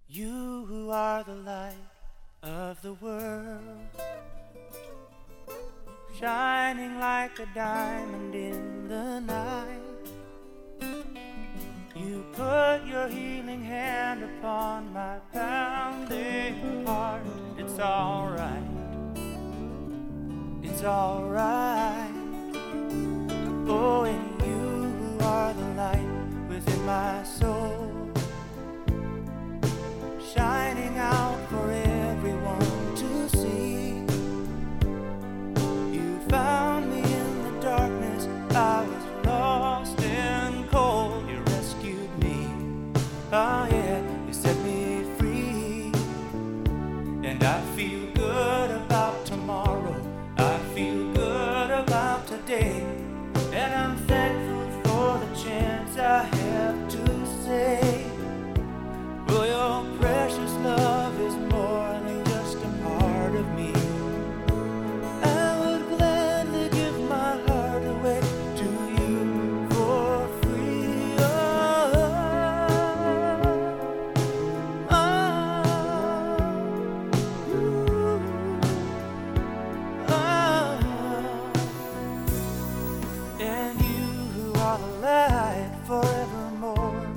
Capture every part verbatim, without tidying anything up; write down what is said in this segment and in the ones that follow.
You who are the light of the world, shining like a diamond in the night. You put your healing hand upon my pounding heart. It's alright, it's alright. Oh, and you who are the light within my soul, shining out for everyone to see. You found me in the darkness, I was lost and cold. You rescued me, oh yeah, you set me free. And I feel good about tomorrow, I feel good about today. And I'm thankful for the chance I have to say, oh, your precious love is more than just a part of me. I would gladly give my heart away to you for free. Oh, oh, ooh, oh. And you who are the light forevermore,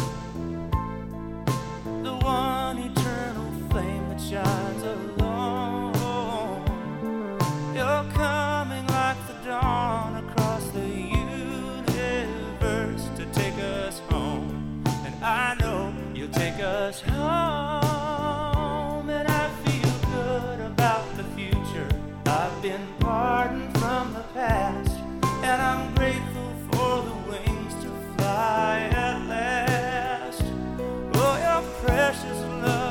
the one eternal flame that shines alone. You're coming like the dawn across the universe to take us home. And I know you'll take us home. And I feel good about the future. I've been pardoned from the past, and I'm grateful for the wings to fly at last. Oh, your precious love